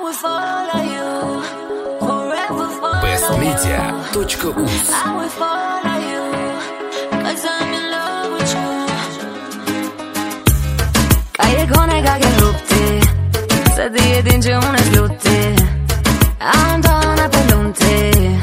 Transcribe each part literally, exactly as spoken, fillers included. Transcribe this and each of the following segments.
bestmedia точка uz Ka je gone ka ke rupti Se di e din që unë e s'luti Andona për lunti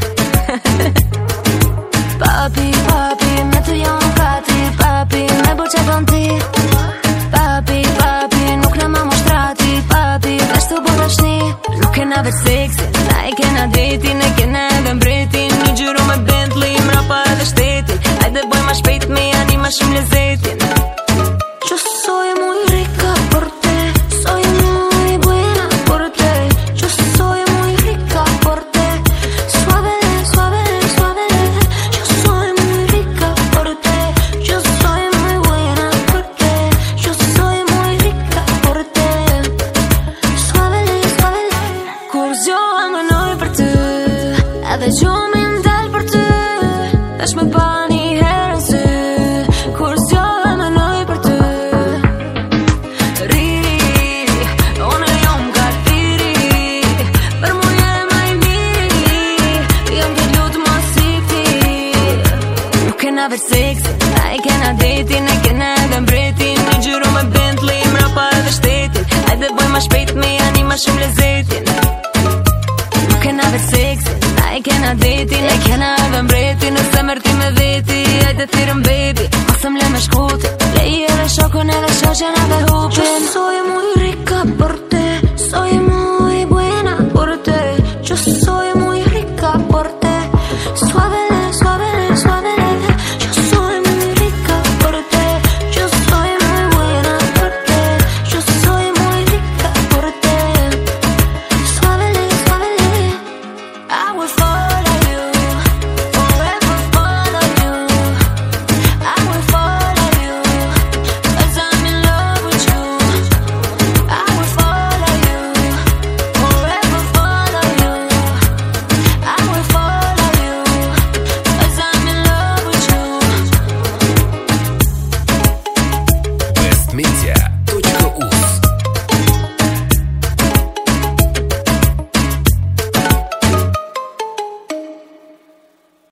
Papi, papi, me të jonë kati Papi, me bu që bën ti Papi, papi, nuk në ma moshtrati Papi, vesh të bu dashni Nuk kena veç seksi Na e kena deti, ne kena edhe mbretin Një gjyru me Bentley, mrapa edhe shtetin Hajde boj ma shpejt me janë i ma shumë lezetin Yo soy muy rica por ti, soy muy buena por ti. Yo soy muy rica por ti, suave, suave, suave. Yo soy muy rica por ti, yo soy muy buena por ti. Yo soy muy rica por ti, suave, suave. Kur zgjohem gënoj për ty, edhe gjumi m'dal për ty. Tash me pa një herë në sy, kur zgjohem gënoj për ty. Veç seksi, na e kena deti, ne kena edhe mbretin Një gjyru me Bentley, mrapa edhe shtetin Hajde boj ma shpejt me janë i ma shumë lezetin Nuk kena veç seksi, na e kena deti, ne kena edhe mbretin Nëse mërti me veti, hajde thirëm baby Ose m'le me shkuti, le i edhe shokun edhe shoqen edhe hupin Yo soy muy